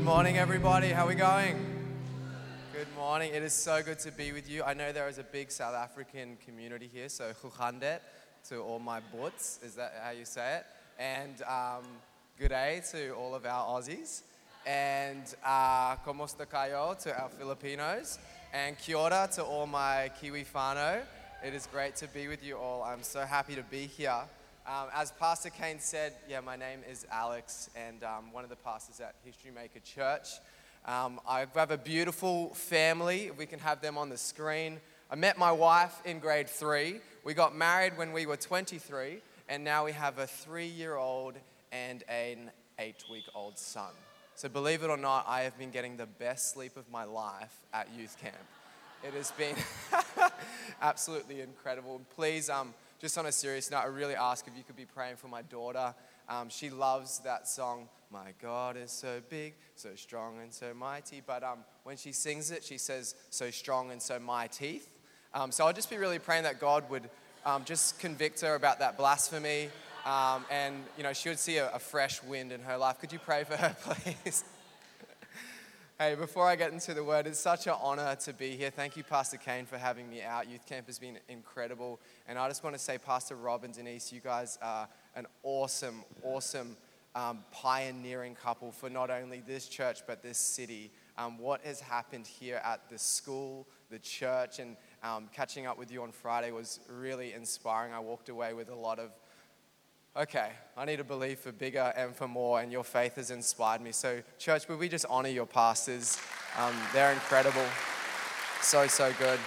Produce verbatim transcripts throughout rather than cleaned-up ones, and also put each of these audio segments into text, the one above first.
morning, everybody. How are we going? Good morning. It is so good to be with you. I know there is a big South African community here, so Huhandet to all my bots. Is that how you say it? And um, good day to all of our Aussies. And uh, como está kayo to our Filipinos. And kia ora to all my Kiwi whānau. It is great to be with you all. I'm so happy to be here. Um, as Pastor Kane said, yeah, my name is Alex, and um, one of the pastors at History Maker Church. Um, I have a beautiful family. If we can have them on the screen. I met my wife in grade three. We got married when we were twenty-three, and now we have a three-year-old and an eight-week-old son. So believe it or not, I have been getting the best sleep of my life at youth camp. It has been absolutely incredible. Please, um, just on a serious note, I really ask if you could be praying for my daughter. Um, she loves that song, "My God is so big, so strong and so mighty." But um, when she sings it, she says, "so strong and so my teeth." Um, so I'll just be really praying that God would um, just convict her about that blasphemy. Um, and, you know, she would see a, a fresh wind in her life. Could you pray for her, please? Hey, before I get into the word, it's such an honor to be here. Thank you, Pastor Kane, for having me out. Youth Camp has been incredible. And I just want to say, Pastor Rob and Denise, you guys are an awesome, awesome um, pioneering couple for not only this church, but this city. Um, what has happened here at the school, the church, and um, catching up with you on Friday was really inspiring. I walked away with a lot of, okay, I need to believe for bigger and for more, and your faith has inspired me. So, church, would we just honor your pastors? Um, they're incredible. So, so good.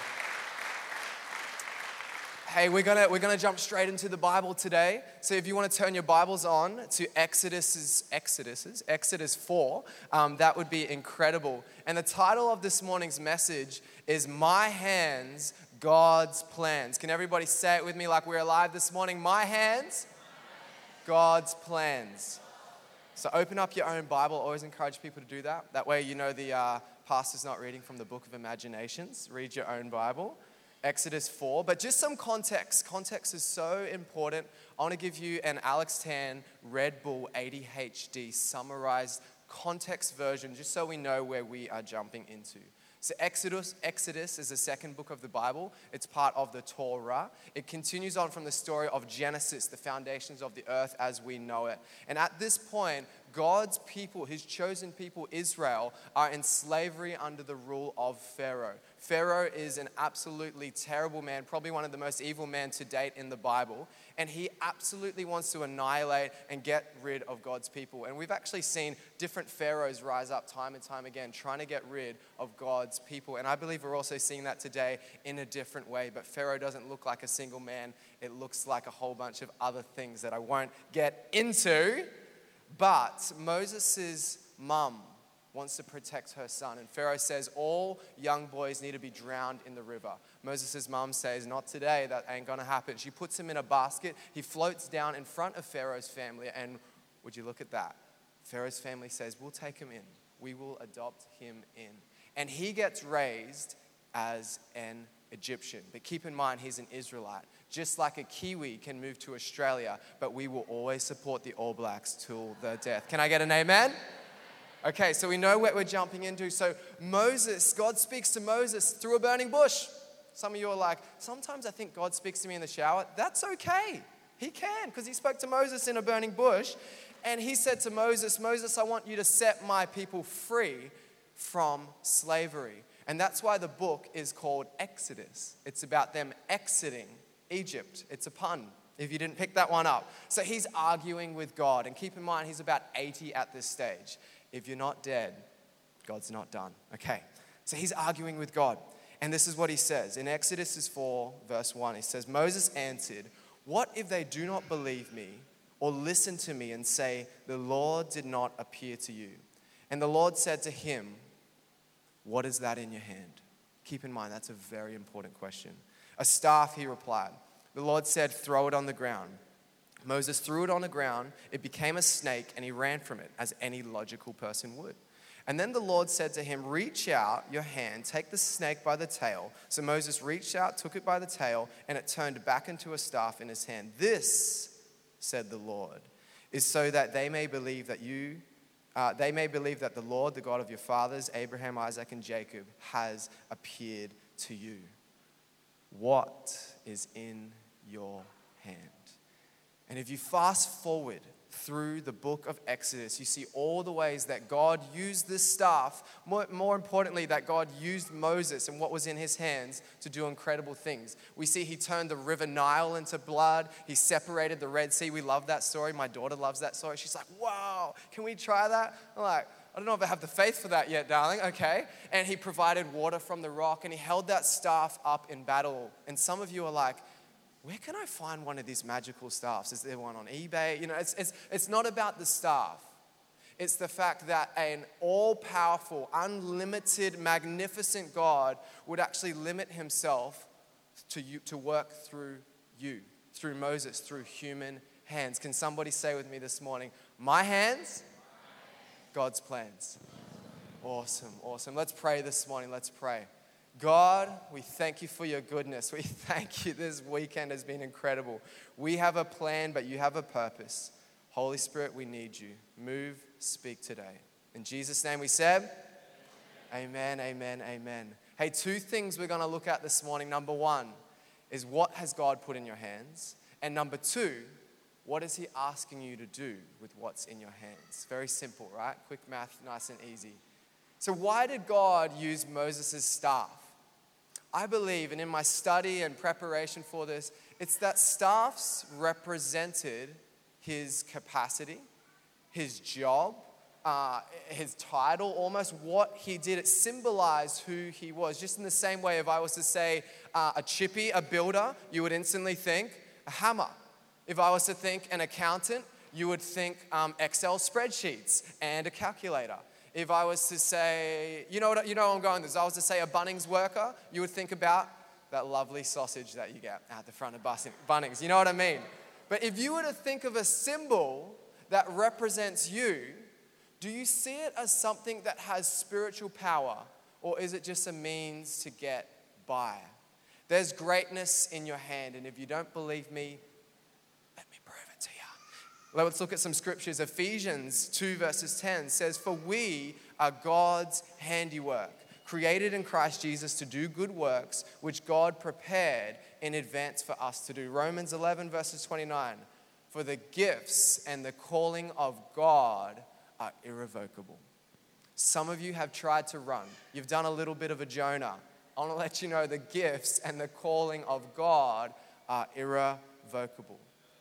Hey, we're gonna we're gonna jump straight into the Bible today. So, if you want to turn your Bibles on to Exodus, Exodus, Exodus four, um, that would be incredible. And the title of this morning's message is "My Hands, God's Plans." Can everybody say it with me like we're alive this morning? My hands, God's plans. So open up your own Bible. Always encourage people to do that. That way you know the uh, pastor's not reading from the book of Imaginations. Read your own Bible. Exodus four. But just some context. Context is so important. I want to give you an Alex Tan Red Bull A D H D summarized context version just so we know where we are jumping into. So Exodus, Exodus is the second book of the Bible. It's part of the Torah. It continues on from the story of Genesis, the foundations of the earth as we know it. And at this point, God's people, his chosen people, Israel, are in slavery under the rule of Pharaoh. Pharaoh is an absolutely terrible man, probably one of the most evil men to date in the Bible. And he absolutely wants to annihilate and get rid of God's people. And we've actually seen different pharaohs rise up time and time again, trying to get rid of God's people. And I believe we're also seeing that today in a different way. But Pharaoh doesn't look like a single man. It looks like a whole bunch of other things that I won't get into. But Moses' mum wants to protect her son. And Pharaoh says all young boys need to be drowned in the river. Moses' mum says, not today, that ain't gonna happen. She puts him in a basket. He floats down in front of Pharaoh's family. And would you look at that? Pharaoh's family says, we'll take him in. We will adopt him in. And he gets raised as an Egyptian. But keep in mind, he's an Israelite. Just like a Kiwi can move to Australia, but we will always support the All Blacks till the death. Can I get an amen? Okay, so we know what we're jumping into. So Moses, God speaks to Moses through a burning bush. Some of you are like, sometimes I think God speaks to me in the shower. That's okay. He can, because he spoke to Moses in a burning bush. And he said to Moses, Moses, I want you to set my people free from slavery. And that's why the book is called Exodus. It's about them exiting Egypt. It's a pun, if you didn't pick that one up. So he's arguing with God. And keep in mind, he's about eighty at this stage. If you're not dead, God's not done. Okay, so he's arguing with God. And this is what he says. In Exodus four, verse one, he says, Moses answered, what if they do not believe me or listen to me and say, the Lord did not appear to you? And the Lord said to him, what is that in your hand? Keep in mind, that's a very important question. A staff, he replied. The Lord said, throw it on the ground. Moses threw it on the ground. It became a snake, and he ran from it, as any logical person would. And then the Lord said to him, reach out your hand, take the snake by the tail. So Moses reached out, took it by the tail, and it turned back into a staff in his hand. This, said the Lord, is so that they may believe that you uh, they may believe that the Lord, the God of your fathers, Abraham, Isaac, and Jacob, has appeared to you. What is in your hand? And if you fast forward through the book of Exodus, you see all the ways that God used this staff, more, more importantly, that God used Moses and what was in his hands to do incredible things. We see he turned the river Nile into blood. He separated the Red Sea. We love that story. My daughter loves that story. She's like, wow, can we try that? I'm like, I don't know if I have the faith for that yet, darling. Okay. And he provided water from the rock, and he held that staff up in battle. And some of you are like, where can I find one of these magical staffs? Is there one on eBay? You know, it's, it's, it's not about the staff. It's the fact that an all-powerful, unlimited, magnificent God would actually limit himself to you, to work through you, through Moses, through human hands. Can somebody say with me this morning, my hands, God's plans. Awesome, awesome. Let's pray this morning. Let's pray. God, we thank you for your goodness. We thank you. This weekend has been incredible. We have a plan, but you have a purpose. Holy Spirit, we need you. Move, speak today. In Jesus' name we said, amen, amen, amen. Hey, two things we're going to look at this morning. Number one is what has God put in your hands? And number two, what is he asking you to do with what's in your hands? Very simple, right? Quick math, nice and easy. So why did God use Moses' staff? I believe, and in my study and preparation for this, it's that staffs represented his capacity, his job, uh, his title, almost what he did. It symbolized who he was. Just in the same way, if I was to say uh, a chippy, a builder, you would instantly think a hammer. If I was to think an accountant, you would think um, Excel spreadsheets and a calculator. If I was to say, you know what, you know where I'm going with this. I was to say a Bunnings worker, you would think about that lovely sausage that you get at the front of Bunnings. You know what I mean? But if you were to think of a symbol that represents you, do you see it as something that has spiritual power, or is it just a means to get by? There's greatness in your hand, and if you don't believe me, let me prove it to you. Let's look at some scriptures. Ephesians two verses ten says, for we are God's handiwork, created in Christ Jesus to do good works, which God prepared in advance for us to do. Romans eleven verses twenty-nine, for the gifts and the calling of God are irrevocable. Some of you have tried to run. You've done a little bit of a Jonah. I want to let you know the gifts and the calling of God are irrevocable.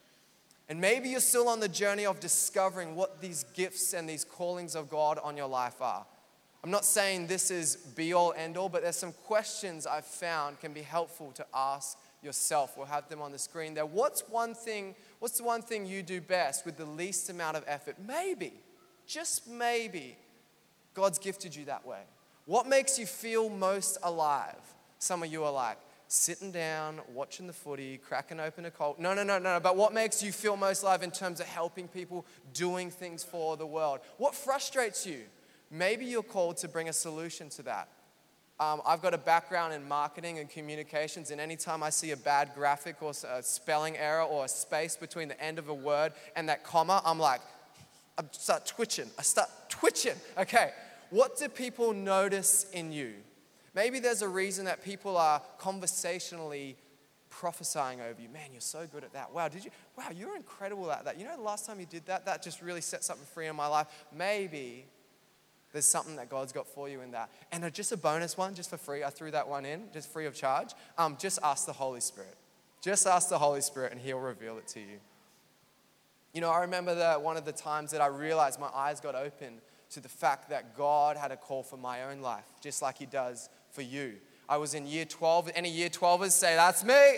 And maybe you're still on the journey of discovering what these gifts and these callings of God on your life are. I'm not saying this is be all end all, but there's some questions I've found can be helpful to ask yourself. We'll have them on the screen there. What's one thing, what's the one thing you do best with the least amount of effort? Maybe, just maybe, God's gifted you that way. What makes you feel most alive? Some of you are like, sitting down, watching the footy, cracking open a cold. No, no, no, no. But what makes you feel most alive in terms of helping people, doing things for the world? What frustrates you? Maybe you're called to bring a solution to that. Um, I've got a background in marketing and communications, and anytime I see a bad graphic or a spelling error or a space between the end of a word and that comma, I'm like, I start twitching. I start twitching. Okay, what do people notice in you? Maybe there's a reason that people are conversationally prophesying over you. Man, you're so good at that. Wow, did you? Wow, you're incredible at that. You know, the last time you did that, that just really set something free in my life. Maybe there's something that God's got for you in that. And just a bonus one, just for free. I threw that one in, just free of charge. Um, just ask the Holy Spirit. Just ask the Holy Spirit, and He'll reveal it to you. You know, I remember that one of the times that I realized my eyes got open to the fact that God had a call for my own life, just like He does for you. I was in year twelve. Any year twelvers say, that's me.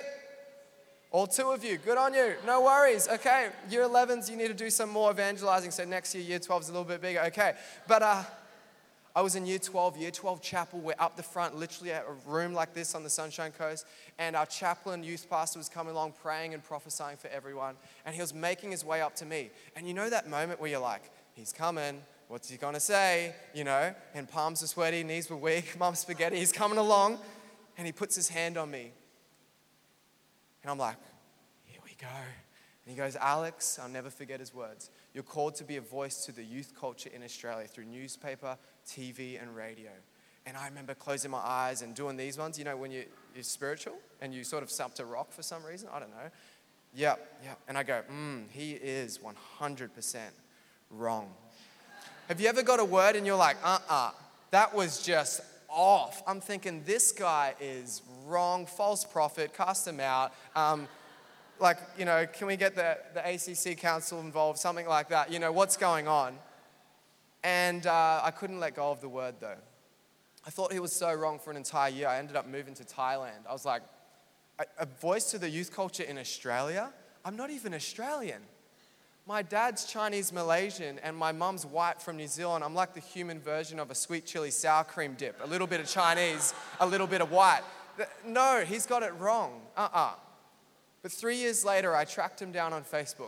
All two of you, good on you. No worries. Okay, year elevens, you need to do some more evangelizing. So next year, year twelve is a little bit bigger. Okay, but uh, I was in year twelve, year twelve chapel. We're up the front, literally at a room like this on the Sunshine Coast. And our chaplain, youth pastor, was coming along praying and prophesying for everyone. And he was making his way up to me. And you know that moment where you're like, he's coming. What's he gonna say? You know, and palms are sweaty, knees were weak, mum's spaghetti. He's coming along, and he puts his hand on me. And I'm like, here we go. And he goes, Alex, I'll never forget his words. You're called to be a voice to the youth culture in Australia through newspaper, T V, and radio. And I remember closing my eyes and doing these ones, you know, when you, you're spiritual and you sort of start to rock for some reason. I don't know. Yep, yep. And I go, mm, he is one hundred percent wrong. Have you ever got a word and you're like, uh-uh, that was just off. I'm thinking, this guy is wrong, false prophet, cast him out. Um, like, you know, can we get the, the A C C council involved, something like that? You know, what's going on? And uh, I couldn't let go of the word, though. I thought he was so wrong for an entire year. I ended up moving to Thailand. I was like, a, a voice to the youth culture in Australia? I'm not even Australian. My dad's Chinese Malaysian and my mum's white from New Zealand. I'm like the human version of a sweet chili sour cream dip. A little bit of Chinese, a little bit of white. No, he's got it wrong. Uh-uh. But three years later, I tracked him down on Facebook.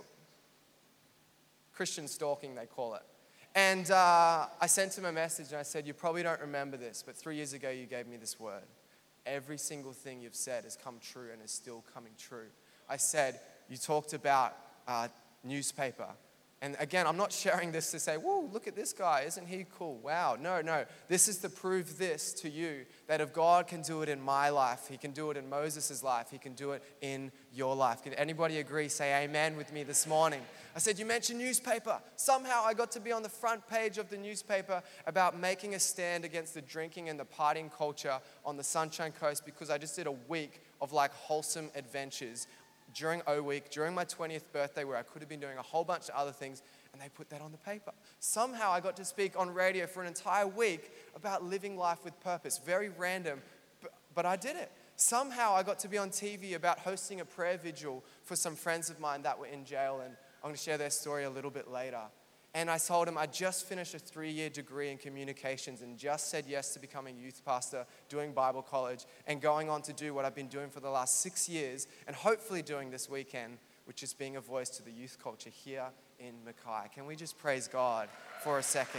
Christian stalking, they call it. And uh, I sent him a message and I said, you probably don't remember this, but three years ago you gave me this word. Every single thing you've said has come true and is still coming true. I said, you talked about uh, newspaper. And again, I'm not sharing this to say, whoa, look at this guy, isn't he cool? Wow, no, no. This is to prove this to you, that if God can do it in my life, he can do it in Moses' life, he can do it in your life. Can anybody agree? Say amen with me this morning. I said, you mentioned newspaper. Somehow I got to be on the front page of the newspaper about making a stand against the drinking and the partying culture on the Sunshine Coast because I just did a week of like wholesome adventures during O Week, during my twentieth birthday, where I could have been doing a whole bunch of other things, and they put that on the paper. Somehow I got to speak on radio for an entire week about living life with purpose. Very random, but, but I did it. Somehow I got to be on T V about hosting a prayer vigil for some friends of mine that were in jail, and I'm going to share their story a little bit later. And I told him I just finished a three-year degree in communications and just said yes to becoming a youth pastor, doing Bible college, and going on to do what I've been doing for the last six years and hopefully doing this weekend, which is being a voice to the youth culture here in Mackay. Can we just praise God for a second?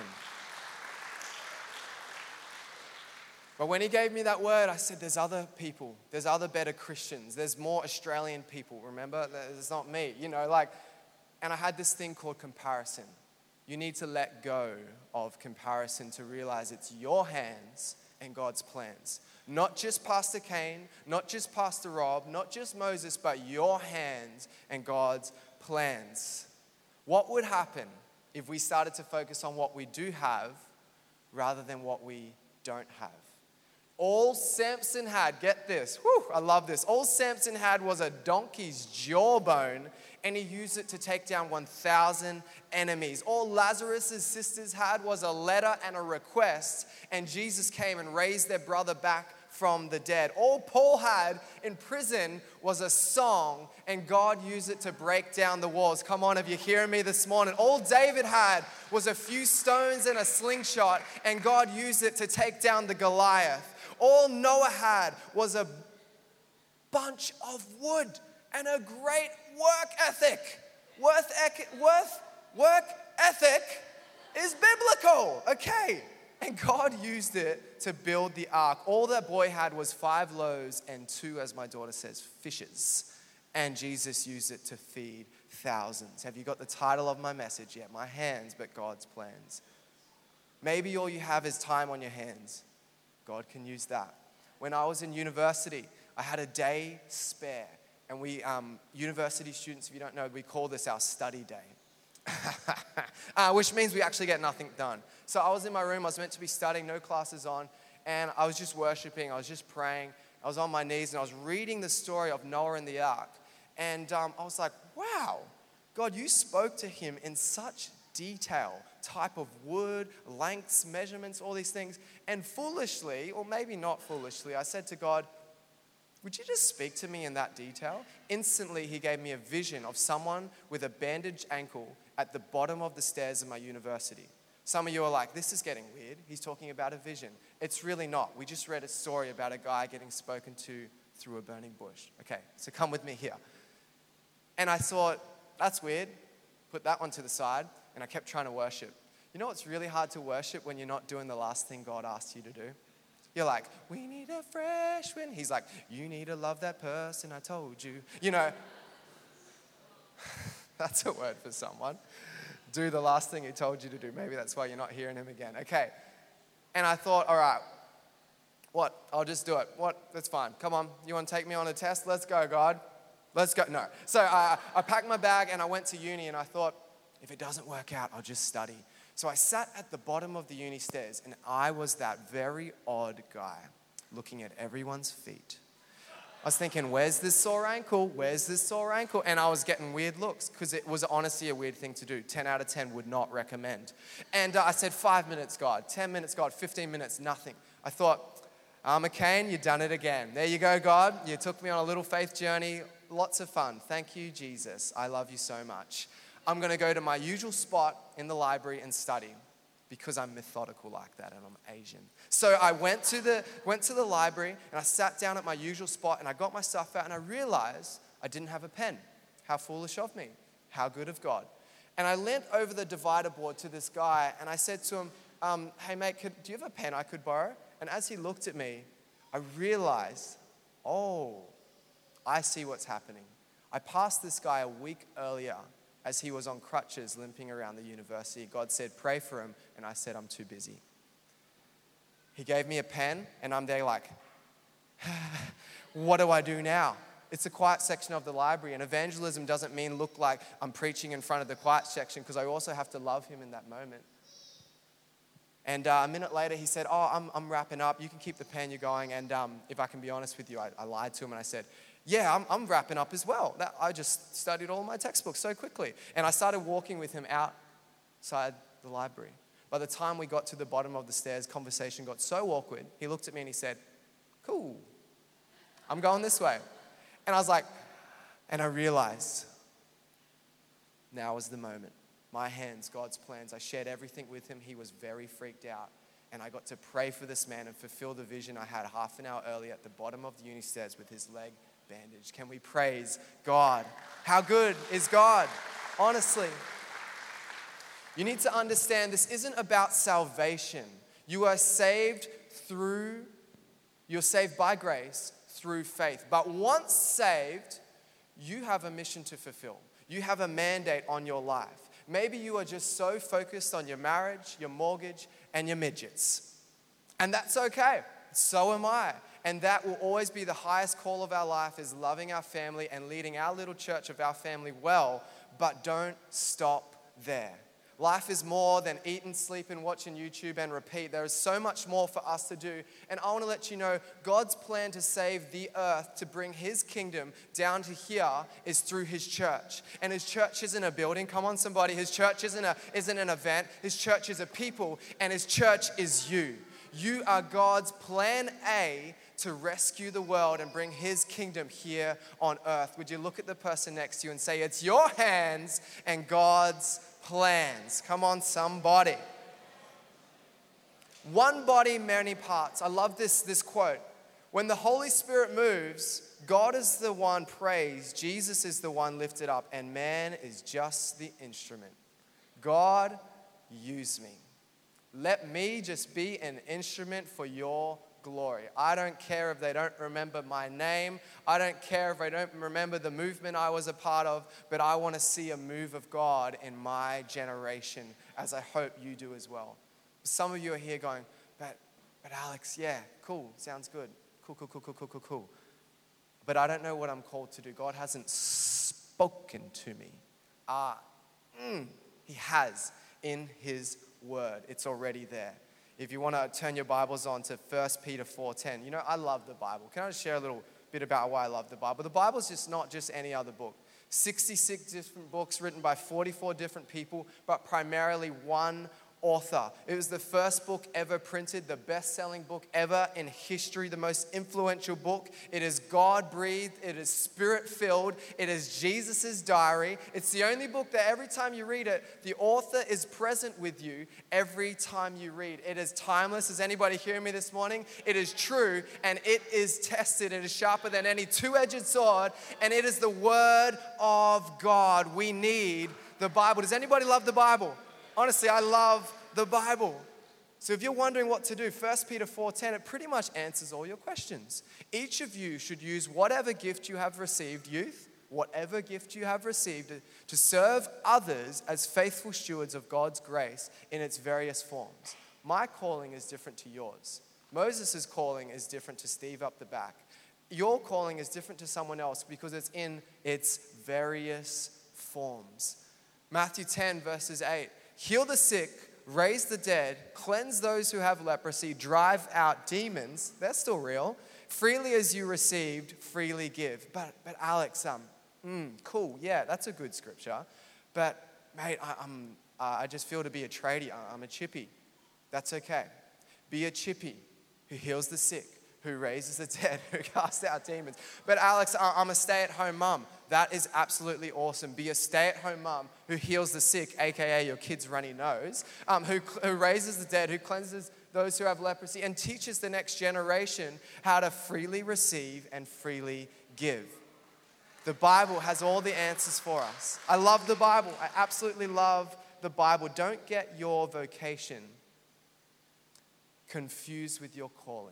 But when he gave me that word, I said, there's other people. There's other better Christians. There's more Australian people, remember? It's not me, you know, like, and I had this thing called comparison. You need to let go of comparison to realize it's your hands and God's plans. Not just Pastor Kane, not just Pastor Rob, not just Moses, but your hands and God's plans. What would happen if we started to focus on what we do have rather than what we don't have? All Samson had, get this, whew, I love this. All Samson had was a donkey's jawbone, and he used it to take down one thousand enemies. All Lazarus' sisters had was a letter and a request, and Jesus came and raised their brother back from the dead. All Paul had in prison was a song, and God used it to break down the walls. Come on, if you're hearing me this morning. All David had was a few stones and a slingshot, and God used it to take down the Goliath. All Noah had was a bunch of wood and a great work ethic. Worth, worth, work ethic is biblical, okay? And God used it to build the ark. All that boy had was five loaves and two, as my daughter says, fishes. And Jesus used it to feed thousands. Have you got the title of my message yet? My hands, but God's plans. Maybe all you have is time on your hands. God can use that. When I was in university, I had a day spare. And we, um, university students, if you don't know, we call this our study day. uh, which means we actually get nothing done. So I was in my room, I was meant to be studying, no classes on, and I was just worshiping, I was just praying, I was on my knees, and I was reading the story of Noah and the ark. And um, I was like, wow, God, you spoke to him in such detail, type of wood, lengths, measurements, all these things. And foolishly, or maybe not foolishly, I said to God, would you just speak to me in that detail? Instantly, he gave me a vision of someone with a bandaged ankle at the bottom of the stairs in my university. Some of you are like, this is getting weird. He's talking about a vision. It's really not. We just read a story about a guy getting spoken to through a burning bush. Okay, so come with me here. And I thought, that's weird. Put that one to the side, and I kept trying to worship. You know what's really hard to worship when you're not doing the last thing God asked you to do? You're like, we need a fresh wind. He's like, you need to love that person I told you. You know. That's a word for someone. Do the last thing he told you to do. Maybe that's why you're not hearing him again. Okay. And I thought, all right, what? I'll just do it. What? That's fine. Come on. You want to take me on a test? Let's go, God. Let's go. No. So I, I packed my bag and I went to uni and I thought, if it doesn't work out, I'll just study. So I sat at the bottom of the uni stairs and I was that very odd guy looking at everyone's feet. I was thinking, where's this sore ankle? Where's this sore ankle? And I was getting weird looks because it was honestly a weird thing to do. ten out of ten would not recommend. And uh, I said, five minutes, God. ten minutes, God. fifteen minutes, nothing. I thought, ah, McCain, you've done it again. There you go, God. You took me on a little faith journey. Lots of fun. Thank you, Jesus. I love you so much. I'm going to go to my usual spot in the library and study because I'm methodical like that and I'm Asian. So I went to the went to the library and I sat down at my usual spot and I got my stuff out and I realized I didn't have a pen. How foolish of me. How good of God. And I leant over the divider board to this guy and I said to him, um, hey mate, could, do you have a pen I could borrow? And as he looked at me, I realized, oh, I see what's happening. I passed this guy a week earlier as he was on crutches limping around the university. God said, pray for him. And I said, I'm too busy. He gave me a pen and I'm there like, what do I do now? It's a quiet section of the library and evangelism doesn't mean look like I'm preaching in front of the quiet section because I also have to love him in that moment. And uh, a minute later he said, oh, I'm, I'm wrapping up. You can keep the pen, you're going. And um, if I can be honest with you, I, I lied to him and I said, yeah, I'm, I'm wrapping up as well. That, I just studied all my textbooks so quickly. And I started walking with him outside the library. By the time we got to the bottom of the stairs, conversation got so awkward. He looked at me and he said, cool, I'm going this way. And I was like, and I realized now was the moment. My hands, God's plans. I shared everything with him. He was very freaked out. And I got to pray for this man and fulfill the vision I had half an hour earlier at the bottom of the uni stairs with his leg bandaged. Can we praise God? How good is God? Honestly. You need to understand this isn't about salvation. You are saved through, you're saved by grace through faith. But once saved, you have a mission to fulfill. You have a mandate on your life. Maybe you are just so focused on your marriage, your mortgage, and your midgets. And that's okay. So am I. And that will always be the highest call of our life is loving our family and leading our little church of our family well. But don't stop there. Life is more than eating, sleeping, watching YouTube and repeat. There is so much more for us to do. And I want to let you know, God's plan to save the earth, to bring his kingdom down to here is through his church. And his church isn't a building. Come on, somebody. His church isn't, a, isn't an event. His church is a people. And his church is you. You are God's plan A to rescue the world and bring his kingdom here on earth. Would you look at the person next to you and say, it's your hands and God's plans. Come on, somebody. One body, many parts. I love this, this quote. When the Holy Spirit moves, God is the one praised, Jesus is the one lifted up, and man is just the instrument. God, use me. Let me just be an instrument for your glory. I don't care if they don't remember my name. I don't care if I don't remember the movement I was a part of, but I want to see a move of God in my generation, as I hope you do as well. Some of you are here going, but, but Alex, yeah, cool, sounds good. Cool, cool, cool, cool, cool, cool, cool. But I don't know what I'm called to do. God hasn't spoken to me. Ah, mm, he has in his word. It's already there. If you want to turn your Bibles on to First Peter four ten. You know, I love the Bible. Can I just share a little bit about why I love the Bible? The Bible is just not just any other book. sixty-six different books written by forty-four different people, but primarily one author. It was the first book ever printed, the best-selling book ever in history, the most influential book. It is God-breathed. It is Spirit-filled. It is Jesus' diary. It's the only book that every time you read it, the author is present with you every time you read. It is timeless. Is anybody hearing me this morning? It is true, and it is tested. It is sharper than any two-edged sword, and it is the Word of God. We need the Bible. Does anybody love the Bible? Honestly, I love the Bible. So if you're wondering what to do, First Peter four ten, it pretty much answers all your questions. Each of you should use whatever gift you have received, youth, whatever gift you have received, to serve others as faithful stewards of God's grace in its various forms. My calling is different to yours. Moses' calling is different to Steve up the back. Your calling is different to someone else because it's in its various forms. Matthew ten, verses eight. Heal the sick, raise the dead, cleanse those who have leprosy, drive out demons. They're still real. Freely as you received, freely give. But, but Alex, um, mm, cool, yeah, that's a good scripture. But, mate, I, I'm, uh, I just feel to be a tradie. I'm a chippy. That's okay. Be a chippy who heals the sick, who raises the dead, who casts out demons. But Alex, I'm a stay-at-home mum. That is absolutely awesome. Be a stay-at-home mum who heals the sick, aka your kid's runny nose, um, who, who raises the dead, who cleanses those who have leprosy, and teaches the next generation how to freely receive and freely give. The Bible has all the answers for us. I love the Bible. I absolutely love the Bible. Don't get your vocation confused with your calling.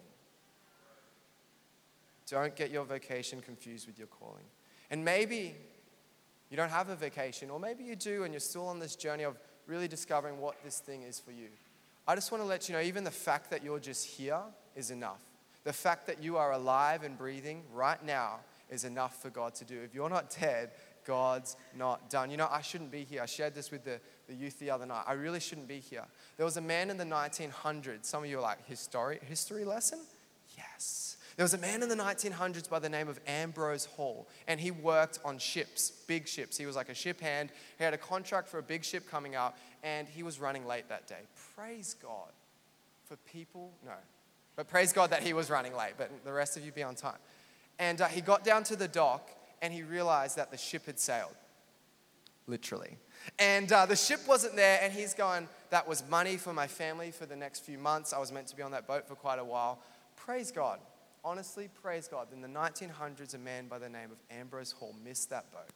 Don't get your vocation confused with your calling. And maybe you don't have a vocation, or maybe you do and you're still on this journey of really discovering what this thing is for you. I just want to let you know, even the fact that you're just here is enough. The fact that you are alive and breathing right now is enough for God to do. If you're not dead, God's not done. You know, I shouldn't be here. I shared this with the, the youth the other night. I really shouldn't be here. There was a man in the nineteen hundreds. Some of you are like, history, history lesson? Yes. There was a man in the nineteen hundreds by the name of Ambrose Hall, and he worked on ships, big ships. He was like a ship hand. He had a contract for a big ship coming up, and he was running late that day. Praise God for people, no, but praise God that he was running late, but the rest of you be on time. And uh, he got down to the dock, and he realized that the ship had sailed, literally. And uh, the ship wasn't there, and he's going, that was money for my family for the next few months. I was meant to be on that boat for quite a while. Praise God. Honestly, praise God. In the nineteen hundreds, a man by the name of Ambrose Hall missed that boat.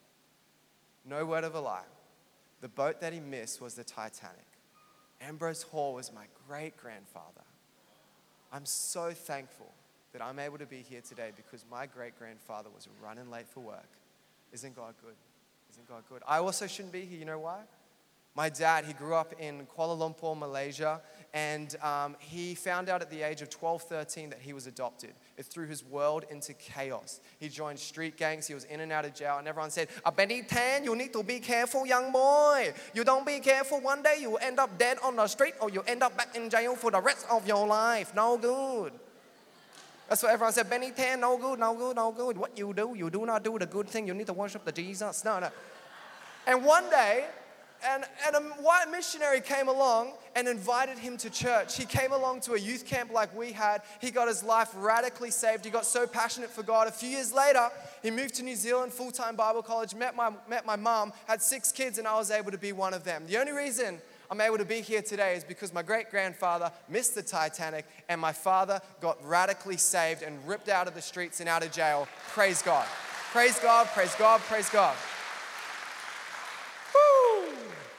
No word of a lie. The boat that he missed was the Titanic. Ambrose Hall was my great-grandfather. I'm so thankful that I'm able to be here today because my great-grandfather was running late for work. Isn't God good? Isn't God good? I also shouldn't be here. You know why? My dad, he grew up in Kuala Lumpur, Malaysia, and um, he found out at the age of twelve, thirteen that he was adopted. It threw his world into chaos. He joined street gangs, he was in and out of jail, and everyone said, "Ah, Benny Tan, you need to be careful, young boy. You don't be careful, one day you will end up dead on the street or you end up back in jail for the rest of your life. No good." That's what everyone said. Benny Tan, no good, no good, no good. What you do, you do not do the good thing. You need to worship the Jesus. No, no. And one day, And, and a white missionary came along and invited him to church. He came along to a youth camp like we had. He got his life radically saved. He got so passionate for God. A few years later, he moved to New Zealand, full-time Bible college, met my, met my mom, had six kids, and I was able to be one of them. The only reason I'm able to be here today is because my great-grandfather missed the Titanic, and my father got radically saved and ripped out of the streets and out of jail. Praise God. Praise God, praise God, praise God. Woo!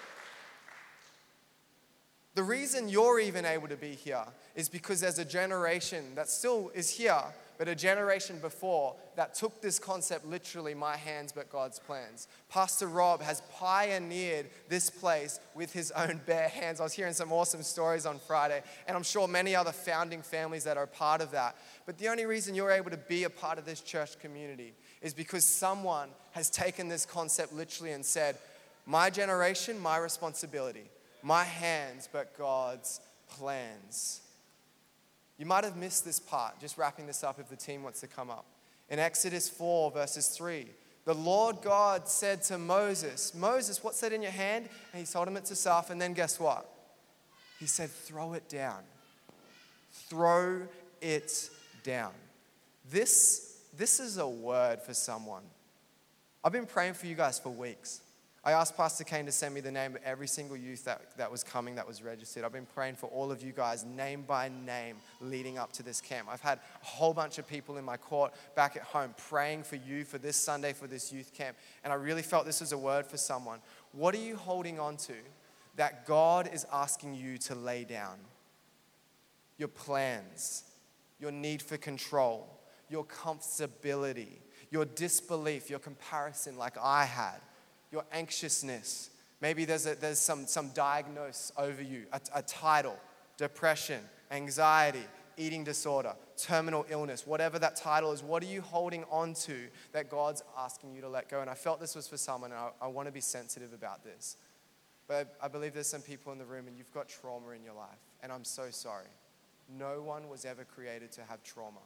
The reason you're even able to be here is because there's a generation that still is here, but a generation before that took this concept literally, my hands but God's plans. Pastor Rob has pioneered this place with his own bare hands. I was hearing some awesome stories on Friday, and I'm sure many other founding families that are a part of that. But the only reason you're able to be a part of this church community is because someone has taken this concept literally and said, my generation, my responsibility. My hands, but God's plans. You might have missed this part, just wrapping this up if the team wants to come up. In Exodus four, verses three, the Lord God said to Moses, Moses, what's that in your hand? And he told him it's a staff, and then guess what? He said, throw it down. Throw it down. This, this is a word for someone. I've been praying for you guys for weeks. I asked Pastor Kane to send me the name of every single youth that, that was coming, that was registered. I've been praying for all of you guys, name by name, leading up to this camp. I've had a whole bunch of people in my court back at home praying for you for this Sunday, for this youth camp. And I really felt this was a word for someone. What are you holding on to that God is asking you to lay down? Your plans, your need for control, your comfortability, your disbelief, your comparison like I had, your anxiousness. Maybe there's, a, there's some, some diagnosis over you, a, a title, depression, anxiety, eating disorder, terminal illness, whatever that title is. What are you holding on to that God's asking you to let go? And I felt this was for someone, and I, I want to be sensitive about this. But I believe there's some people in the room and you've got trauma in your life. And I'm so sorry. No one was ever created to have trauma.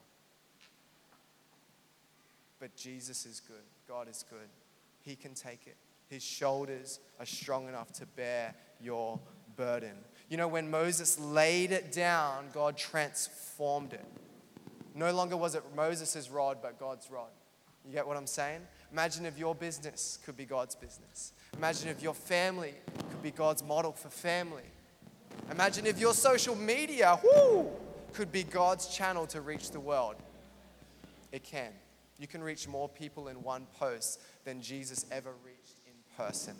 But Jesus is good. God is good. He can take it. His shoulders are strong enough to bear your burden. You know, when Moses laid it down, God transformed it. No longer was it Moses' rod, but God's rod. You get what I'm saying? Imagine if your business could be God's business. Imagine if your family could be God's model for family. Imagine if your social media, whoo, could be God's channel to reach the world. It can. You can reach more people in one post than Jesus ever reached in person.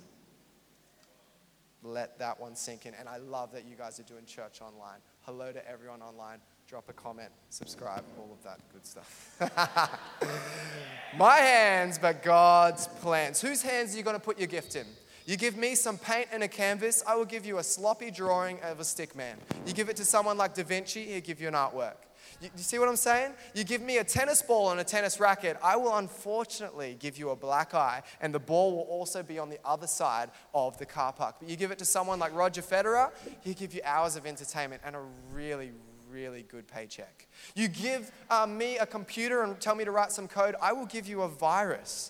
Let that one sink in. And I love that you guys are doing church online. Hello to everyone online. Drop a comment, subscribe, all of that good stuff. My hands, but God's plans. Whose hands are you going to put your gift in? You give me some paint and a canvas, I will give you a sloppy drawing of a stick man. You give it to someone like Da Vinci, he'll give you an artwork. You, you see what I'm saying? You give me a tennis ball and a tennis racket, I will unfortunately give you a black eye, and the ball will also be on the other side of the car park. But you give it to someone like Roger Federer, he'll give you hours of entertainment and a really, really good paycheck. You give um, me a computer and tell me to write some code, I will give you a virus.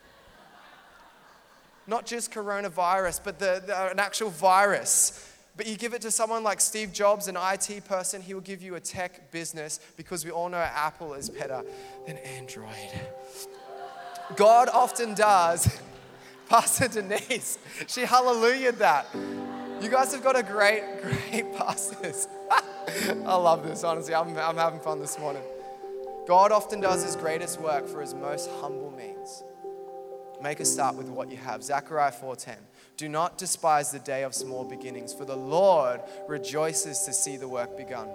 Not just coronavirus, but the, the, an actual virus. But you give it to someone like Steve Jobs, an I T person, he will give you a tech business because we all know Apple is better than Android. God often does. Pastor Denise, she hallelujah'd that. You guys have got a great, great pastors. I love this, honestly. I'm, I'm having fun this morning. God often does his greatest work for his most humble means. Make a start with what you have. Zechariah four ten. Do not despise the day of small beginnings, for the Lord rejoices to see the work begun.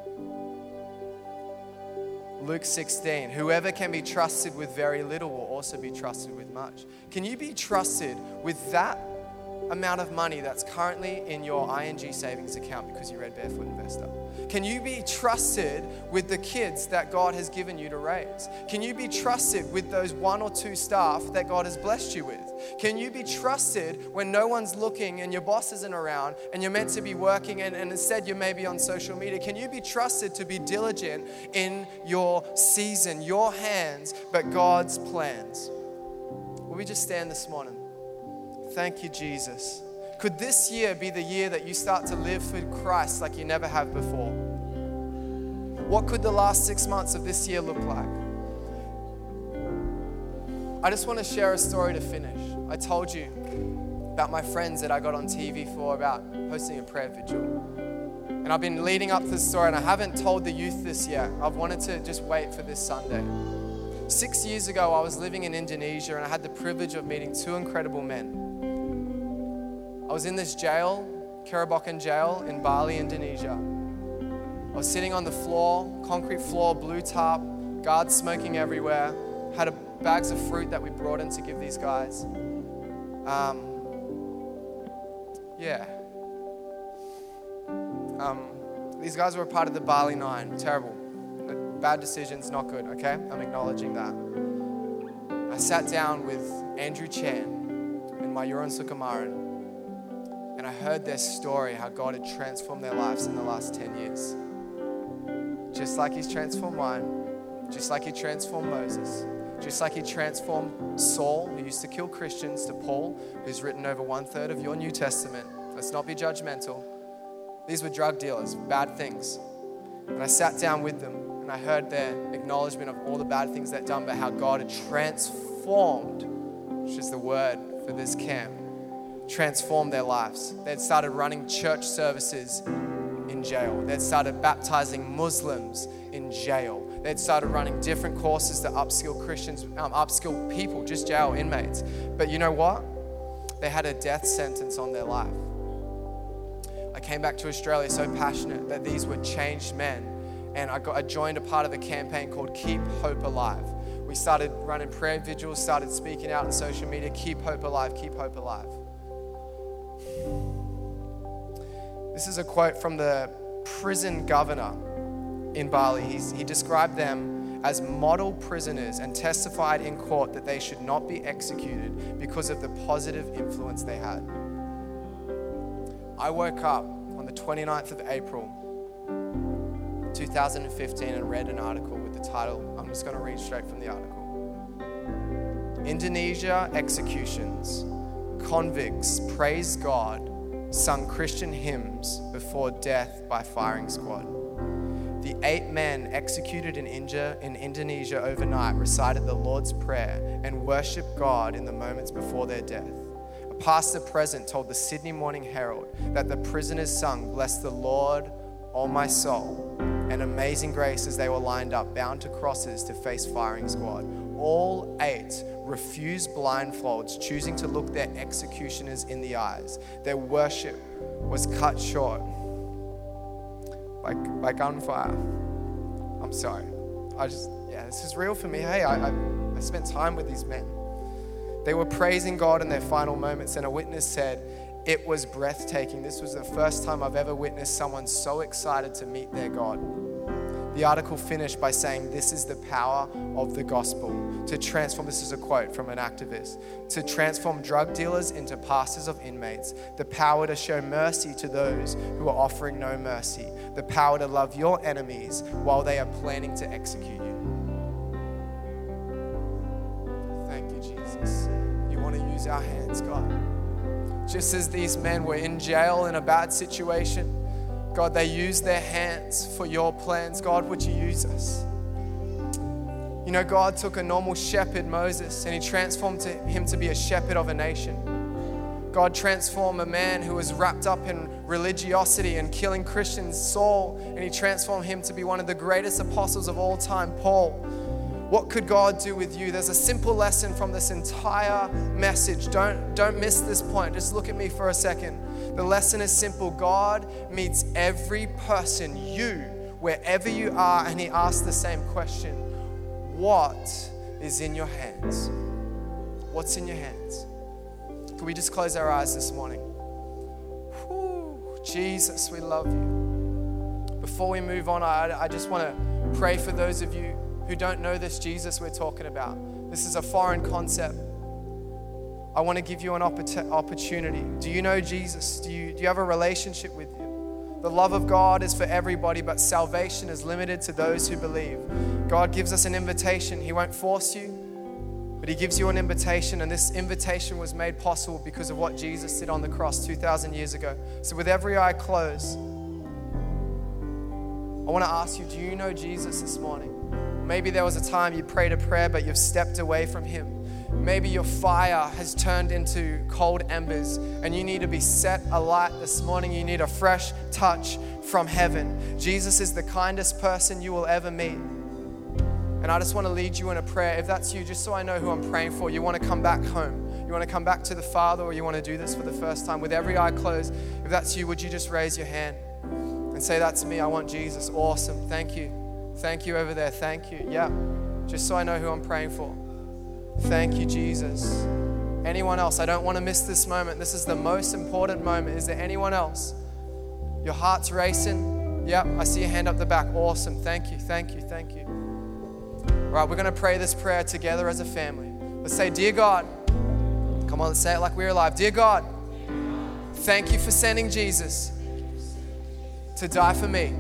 Luke sixteen. Whoever can be trusted with very little will also be trusted with much. Can you be trusted with that amount of money that's currently in your I N G savings account because you read Barefoot Investor? Can you be trusted with the kids that God has given you to raise? Can you be trusted with those one or two staff that God has blessed you with? Can you be trusted when no one's looking and your boss isn't around and you're meant to be working and, and instead you're maybe on social media? Can you be trusted to be diligent in your season, your hands, but God's plans? Will we just stand this morning? Thank you, Jesus. Could this year be the year that you start to live for Christ like you never have before? What could the last six months of this year look like? I just want to share a story to finish. I told you about my friends that I got on T V for about hosting a prayer vigil. And I've been leading up to this story and I haven't told the youth this yet. I've wanted to just wait for this Sunday. Six years ago, I was living in Indonesia and I had the privilege of meeting two incredible men. I was in this jail, Karabokan jail in Bali, Indonesia. I was sitting on the floor, concrete floor, blue tarp, guards smoking everywhere. Had a, bags of fruit that we brought in to give these guys. Um, yeah. Um, these guys were a part of the Bali Nine. Terrible. Bad decisions, not good, okay? I'm acknowledging that. I sat down with Andrew Chan and Mayuran Sukumaran. And I heard their story, how God had transformed their lives in the last ten years. Just like he's transformed mine, just like he transformed Moses, just like he transformed Saul, who used to kill Christians, to Paul, who's written over one third of your New Testament. Let's not be judgmental. These were drug dealers, bad things. And I sat down with them and I heard their acknowledgement of all the bad things they'd done, but how God had transformed, which is the word for this camp, transformed their lives. They'd started running church services in jail. They'd started baptizing Muslims in jail. They'd started running different courses to upskill Christians, um, upskill people, just jail inmates. But you know what? They had a death sentence on their life. I came back to Australia so passionate that these were changed men. And I, got, I joined a part of a campaign called Keep Hope Alive, We started running prayer vigils, started speaking out on social media, keep hope alive, keep hope alive. This is a quote from the prison governor in Bali. He's, he described them as model prisoners and testified in court that they should not be executed because of the positive influence they had. I woke up on the twenty-ninth of April, two thousand fifteen, and read an article with the title, I'm just going to read straight from the article. Indonesia executions. Convicts praise God, sung Christian hymns before death by firing squad. The eight men executed in, India, in Indonesia overnight recited the Lord's Prayer and worshiped God in the moments before their death. A pastor present told the Sydney Morning Herald that the prisoners sung, "Bless the Lord, O my soul," and "Amazing Grace" as they were lined up, bound to crosses to face firing squad. All eight refused blindfolds, choosing to look their executioners in the eyes. Their worship was cut short by, by gunfire. I'm sorry. I just, yeah, this is real for me. Hey, I, I, I spent time with these men. They were praising God in their final moments, and a witness said, "It was breathtaking. This was the first time I've ever witnessed someone so excited to meet their God." The article finished by saying, "This is the power of the gospel to transform," this is a quote from an activist, "to transform drug dealers into pastors of inmates, the power to show mercy to those who are offering no mercy, the power to love your enemies while they are planning to execute you." Thank you, Jesus. You want to use our hands, God. Just as these men were in jail in a bad situation, God, they used their hands for your plans. God, would you use us? You know, God took a normal shepherd, Moses, and he transformed him to be a shepherd of a nation. God transformed a man who was wrapped up in religiosity and killing Christians, Saul, and he transformed him to be one of the greatest apostles of all time, Paul. What could God do with you? There's a simple lesson from this entire message. Don't, don't miss this point. Just look at me for a second. The lesson is simple. God meets every person, you, wherever you are, and he asks the same question. What is in your hands? What's in your hands? Can we just close our eyes this morning? Whew, Jesus, we love you. Before we move on, I, I just want to pray for those of you who don't know this Jesus we're talking about. This is a foreign concept. I want to give you an opportunity. Do you know Jesus? Do you, do you have a relationship with him? The love of God is for everybody, but salvation is limited to those who believe. God gives us an invitation. He won't force you, but he gives you an invitation, and this invitation was made possible because of what Jesus did on the cross two thousand years ago. So with every eye closed, I want to ask you, do you know Jesus this morning? Maybe there was a time you prayed a prayer, but you've stepped away from him. Maybe your fire has turned into cold embers and you need to be set alight this morning. You need a fresh touch from heaven. Jesus is the kindest person you will ever meet. And I just want to lead you in a prayer. If that's you, just so I know who I'm praying for, you want to come back home. You want to come back to the Father, or you want to do this for the first time with every eye closed. If that's you, would you just raise your hand and say, "That's me, I want Jesus." Awesome. Thank you. Thank you over there. Thank you. Yeah. Just so I know who I'm praying for. Thank you, Jesus. Anyone else? I don't want to miss this moment. This is the most important moment. Is there anyone else? Your heart's racing. Yep, I see your hand up the back. Awesome. Thank you, thank you, thank you. All right, we're going to pray this prayer together as a family. Let's say, "Dear God," come on, let's say it like we're alive. "Dear God, thank you for sending Jesus to die for me.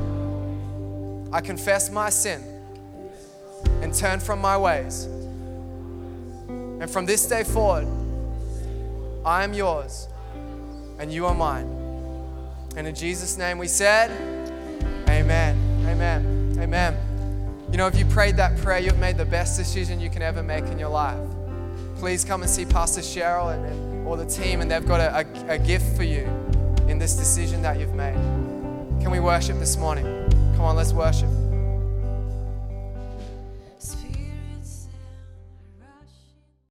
I confess my sin and turn from my ways. And from this day forward, I am yours and you are mine." And in Jesus' name we said, amen, amen, amen. You know, if you prayed that prayer, you've made the best decision you can ever make in your life. Please come and see Pastor Cheryl and, and or the team, and they've got a, a, a gift for you in this decision that you've made. Can we worship this morning? Come on, let's worship.